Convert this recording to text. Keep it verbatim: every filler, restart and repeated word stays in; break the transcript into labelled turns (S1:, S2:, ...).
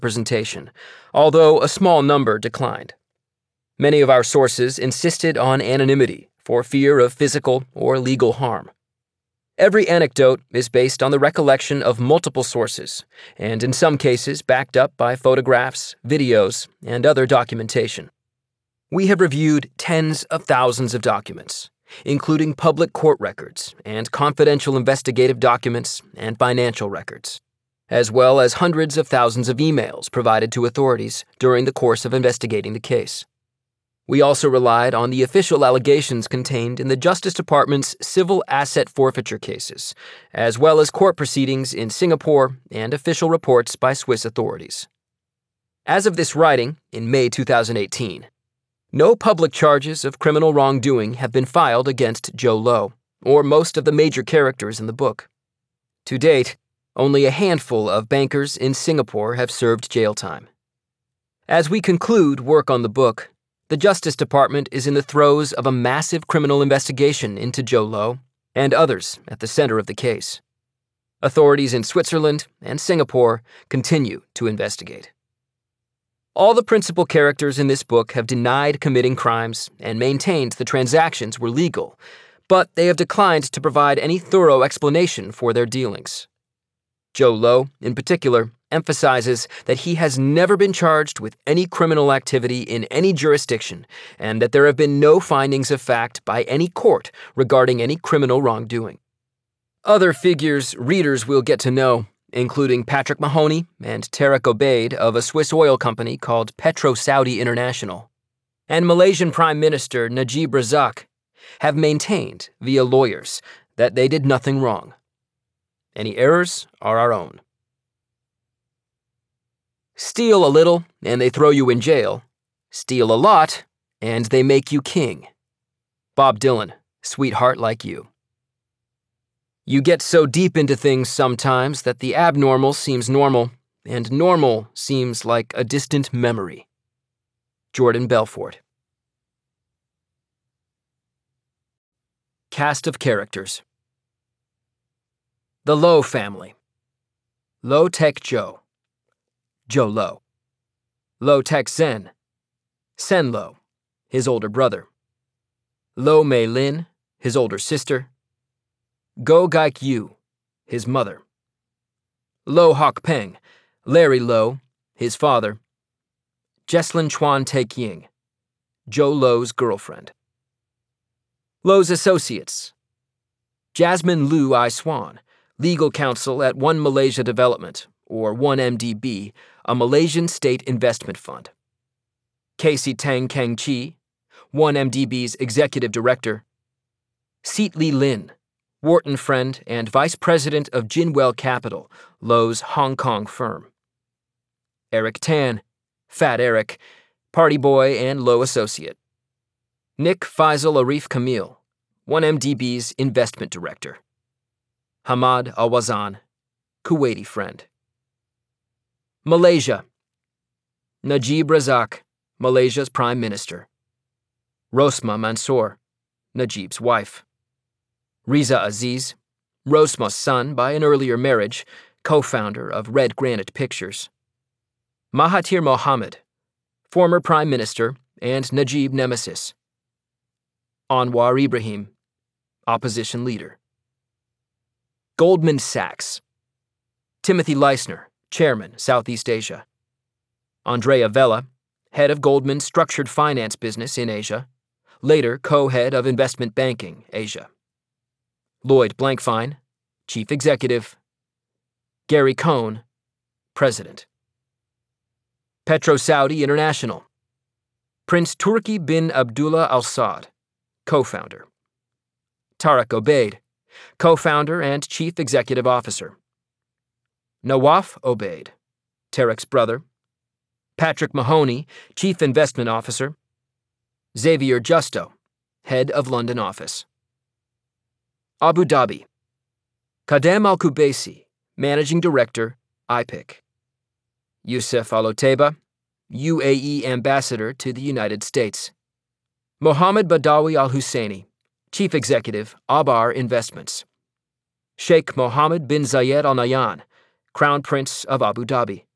S1: representation, although a small number declined. Many of our sources insisted on anonymity for fear of physical or legal harm. Every anecdote is based on the recollection of multiple sources, and in some cases backed up by photographs, videos, and other documentation. We have reviewed tens of thousands of documents, including public court records and confidential investigative documents and financial records, as well as hundreds of thousands of emails provided to authorities during the course of investigating the case. We also relied on the official allegations contained in the Justice Department's civil asset forfeiture cases, as well as court proceedings in Singapore and official reports by Swiss authorities. As of this writing, in May two thousand eighteen, no public charges of criminal wrongdoing have been filed against Jho Low, or most of the major characters in the book. To date, only a handful of bankers in Singapore have served jail time. As we conclude work on the book, the Justice Department is in the throes of a massive criminal investigation into Jho Low and others at the center of the case. Authorities in Switzerland and Singapore continue to investigate. All the principal characters in this book have denied committing crimes and maintained the transactions were legal, but they have declined to provide any thorough explanation for their dealings. Jho Low, in particular, emphasizes that he has never been charged with any criminal activity in any jurisdiction and that there have been no findings of fact by any court regarding any criminal wrongdoing. Other figures readers will get to know, including Patrick Mahoney and Tarek Obaid of a Swiss oil company called Petro Saudi International, and Malaysian Prime Minister Najib Razak, have maintained, via lawyers, that they did nothing wrong. Any errors are our own. Steal a little, and they throw you in jail. Steal a lot, and they make you king. Bob Dylan, Sweetheart Like You. You get so deep into things sometimes that the abnormal seems normal, and normal seems like a distant memory. Jordan Belfort. Cast of characters. The Low family. Low Tek Jho. Jho Low. Low Tek Zen. Sen Low, his older brother. Low Mei Lin, his older sister. Go Gaik Yu, his mother. Low Hok Peng, Larry Low, his father. Jesslyn Chuan Taek Ying, Jho Low's girlfriend. Low's associates. Jasmine Liu I Swan, legal counsel at One Malaysia Development, or one M D B, a Malaysian state investment fund. Casey Tang Kang Chi, one M D B's executive director. Seet Lee Lin, Wharton friend and vice president of Jinwell Capital, Low's Hong Kong firm. Eric Tan, Fat Eric, party boy and Low associate. Nick Faisal Arif Kamil, one M D B's investment director. Hamad Awazan, Kuwaiti friend. Malaysia. Najib Razak, Malaysia's prime minister. Rosma Mansour, Najib's wife. Riza Aziz, Rosma's son by an earlier marriage, co-founder of Red Granite Pictures. Mahathir Mohamad, former prime minister and Najib nemesis. Anwar Ibrahim, opposition leader. Goldman Sachs. Timothy Leisner, chairman, Southeast Asia. Andrea Vella, head of Goldman's structured finance business in Asia, later co-head of investment banking, Asia. Lloyd Blankfein, chief executive. Gary Cohn, president. Petro Saudi International. Prince Turki bin Abdullah Al Saud, co-founder. Tarek Obaid, co-founder and chief executive officer. Nawaf Obaid, Tarek's brother. Patrick Mahoney, chief investment officer. Xavier Justo, head of London office. Abu Dhabi. Kadem Al-Kubaisi, managing director, I P I C. Youssef Al-Otaiba, U A E ambassador to the United States. Mohammed Badawi Al-Husseini, chief executive, Abar Investments. Sheikh Mohammed bin Zayed Al Nahyan, Crown Prince of Abu Dhabi.